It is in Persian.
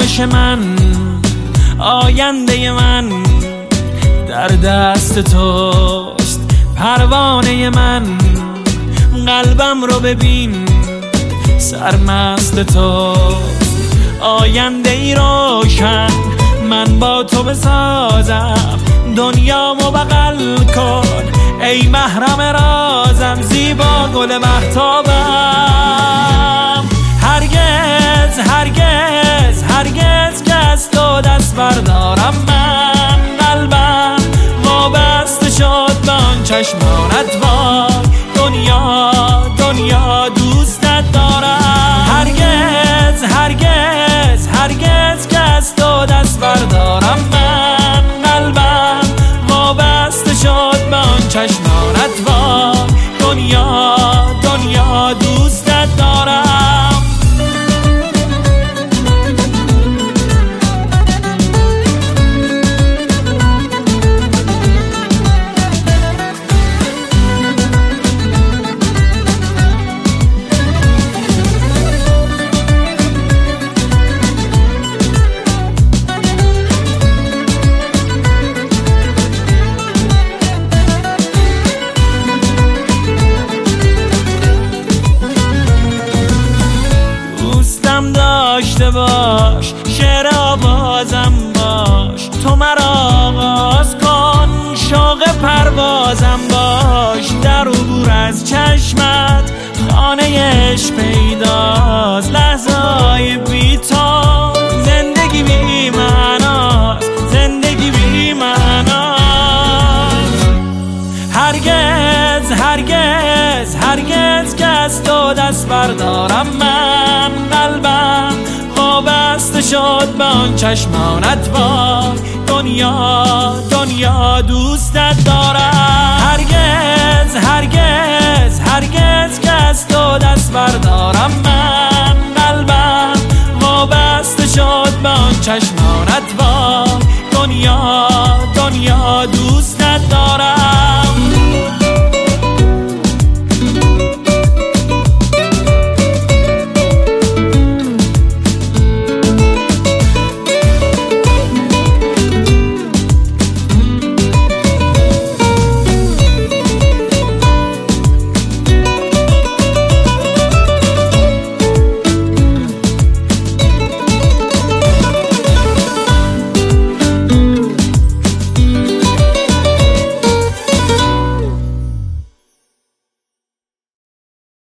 آرامش من، آینده من در دست توست. پروانه من، قلبم رو ببین سرمست توست. آینده ای روشن من با تو بسازم، دنیامو بغل کن ای محرم رازم، زیبا گل مهتابم. هرگز هرگز هرگز که از تو دست بردارم من، قلبم وابسته شد به آن چشمانت وای. دنیا دنیا دوستت دارم. هرگز هرگز هرگز که از تو دست بردارم من، قلبم وابسته شد به آن چشمانت وای. دنیا دنیا دوستت دارم. داشته باش شعر آوازم باش، تو مرا آغاز کن شوق پروازم باش. در عبور از چشمت خانه عشق پیداست، لحظه‌های بی تو زندگی بی معناست، زندگی بی معناست. هرگز هرگز هرگز که از تو دست بردارم من، قلبم وابسته شد به آن چشمانت وای. دنیا دنیا دوستت دارم. هرگز هرگز هرگز که